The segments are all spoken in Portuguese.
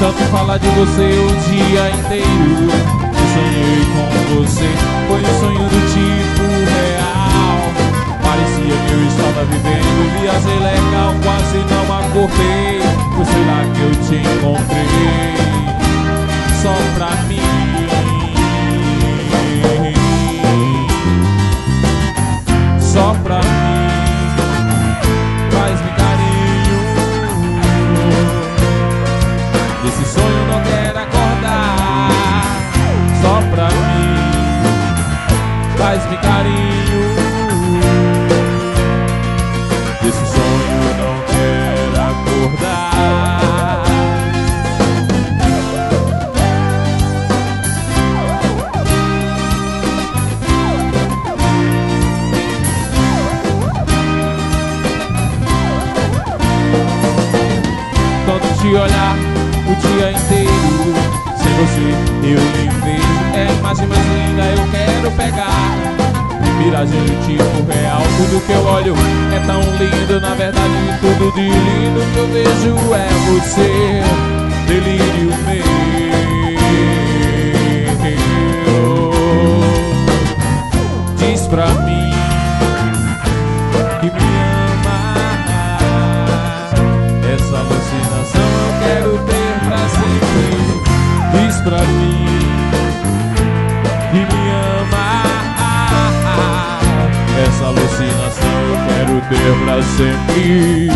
Tanto falar de você o dia inteiro. Eu sonhei com você, foi um sonho do tipo real. Parecia que eu estava vivendo, viajei legal, quase não acordei. Foi lá que eu te encontrei, só pra mim. Só pra mim, faz-me carinho. Desse sonho não quero acordar. Só pra mim, faz-me carinho. Desse sonho não quero acordar. Tanto te olhar o dia inteiro, sem você eu nem vejo. É a imagem mais linda, eu quero pegar. Miragem do tipo real, tudo que eu olho é tão lindo. Na verdade tudo de lindo que eu vejo é você. Delírio meu. Diz pra mim que me ama. Essa alucinação eu quero ter pra sempre. Diz pra mim que me ama. Essa alucinação eu quero ter pra sempre.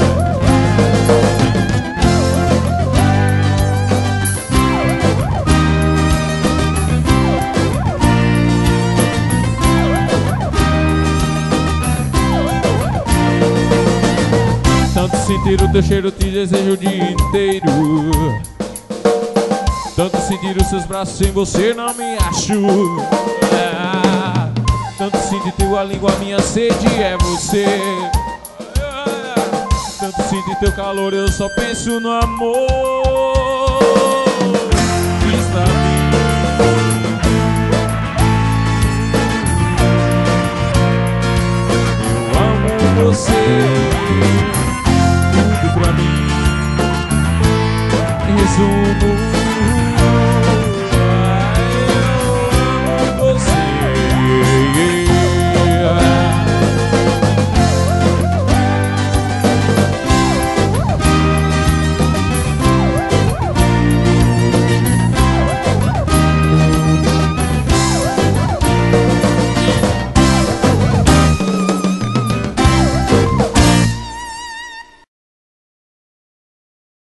Tanto sentir o teu cheiro, te desejo o dia inteiro. Tanto sentir os seus braços, sem você não me acho. Tanto sentir tua língua, minha sede é você. Tanto sentir teu calor, eu só penso no amor.